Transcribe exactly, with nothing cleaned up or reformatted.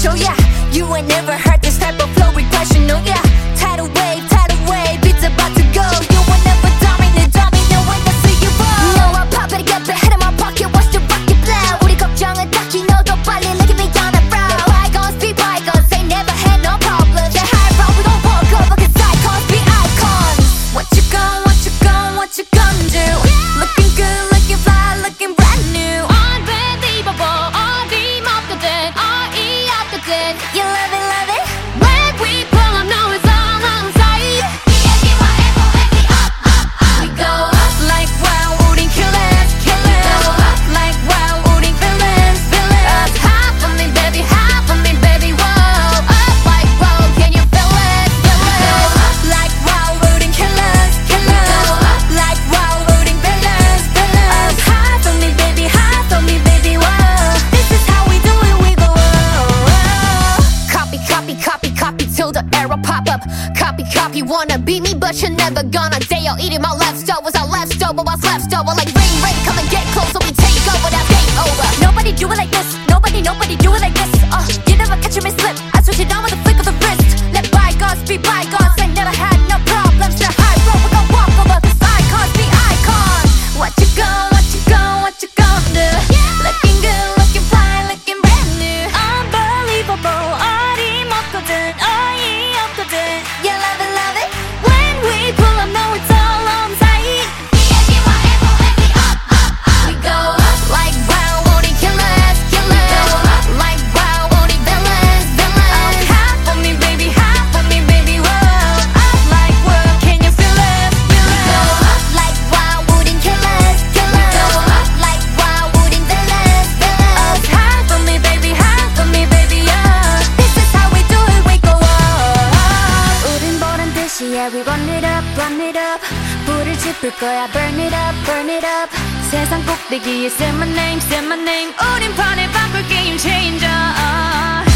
show, yeah. You ain't never heard this type of flow repression, no, yeah. Tidal wave, tidal wave, beats about to go. You will never dominate, dominate when I see you roll. No, I pop it, get the head in my pocket, watch the rocket blow. 우리 걱정은 딱히 너도 빨리 look at me on the brow. The bygones be bygones, they never had no problems. They're high roll, we gon' walk over, cause icons be icons. What you gon', what you gon', what you gon' do? Looking good, looking fly, looking brand new. Unbelievable, 어디 먹거든, 어이 없거든. You love it, love it. When we pull up, no, it's all on sight. We go up like wow, 우린 killers, killers. We go up like wow, 우린 villains, villains. Hop on me, baby, hop on me, baby, whoa. Up like wow, can you feel it, feel it? We go up like wow, 우린 killers, killers. We go up like wow, 우린 villains, villains. Hop on me, baby, hop on me, baby, whoa. This is how we do it, we go up. Copy, copy, copy, copy till the arrow pop up. Copy, copy, wanna be me, but you're never gonna dare. Eating my leftovers, our leftover, what's left over? Like rain, rain, come and get close, so we take over, that's game over. Nobody do it like this, nobody, nobody do it like this. Uh, you never catch me slip, I switch it on with a flick of the wrist. Let bygones be bygones, I never had no problems. Now high road, we gon' walk over, cause icons be icons. What you gon', what you gon', what you gon' do? Looking good, looking fly, looking brand new. Unbelievable, 어디 먹거든, 어이 없거든. You love it, love it. When we pull up, no, it's all on sight. We go up like wow, 우린 killers, killers. We go up like wow, 우린 villains, villains. Hop on me, baby, hop on me, baby, whoa. Up like whoa, can you feel it, feel it? We go up like wow, 우린 killers, killers. We go up like wow, 우린 villains, villains. Hop on me, baby, hop on me, baby, yeah. This is how we do it, we go up. 우린 보란 듯이 yeah, we run it up, run it up. 불을 지필 거야, burn it up, burn it up. 세상 꼭대기에 say my name, say my name. 우린 판을 바꿀 game changer.